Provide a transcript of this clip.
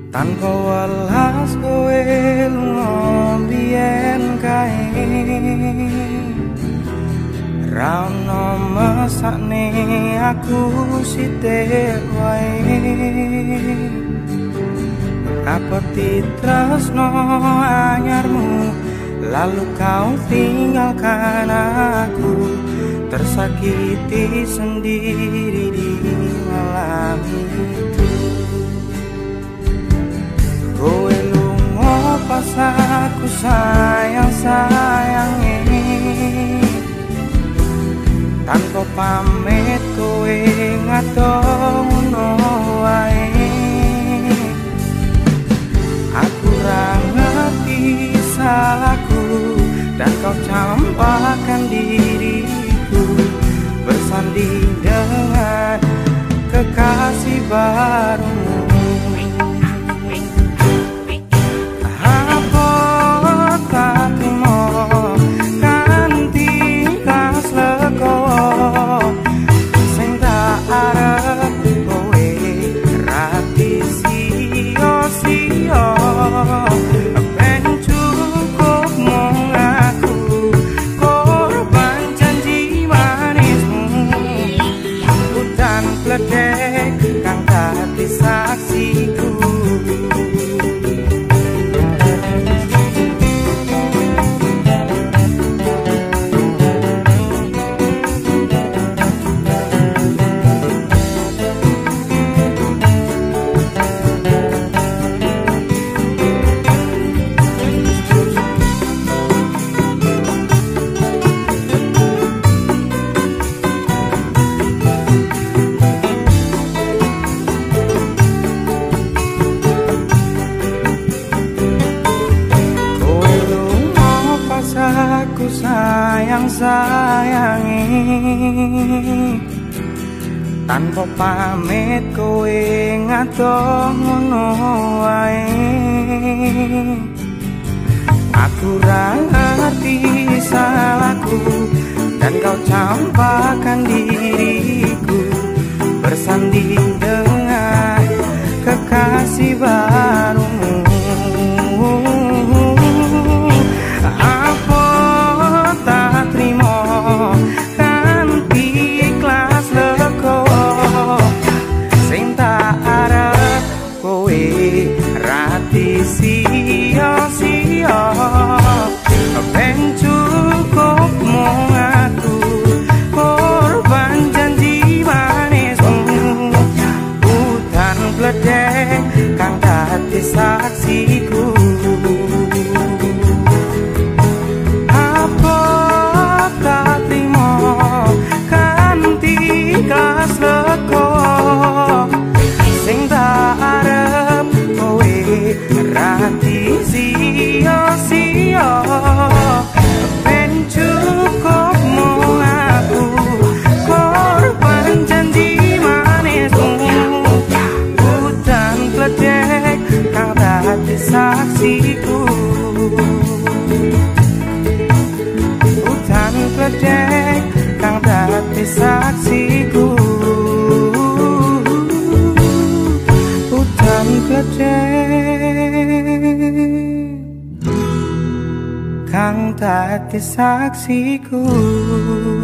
tanpa welas kowe lunga biyen kae ra ono mesakne aku sithik wae apa titresno anyarmu lalu kau tinggalkan aku tersakiti sendiri di malam itu. Kowe lunga pas aku sayang-sayange tanpa pamit kowe ngadong ngono wae. Aku ra ngerti salahku dan kau campakkan diriku bersanding dengan kekasih barumu. Apa tak terima kanthi kas legowo sing tak arep kowe rati sia-sia. Ben cukup mung aku korban janji manismu, hutan pledek kang dadi saksiku. Aku sayang-sayangi tanpa pamit kowe ngadong ngono wae. Aku ra ngerti salahku dan kau campakkan diriku bersanding dengan kekasih barumu. Sia-sia ben cukup mung aku korban janji manismu, hutan pledek kang dadi saksiku. Apa tak terima kanthi ikhlas legowo sing tak arep kowe rati sia-sia. Ben cukup mung aku korban janji manismu, hutan pledek kang dadi saksiku. Hutan pledek kang dadi saksiku. Hutan pledek kang dadi saksiku.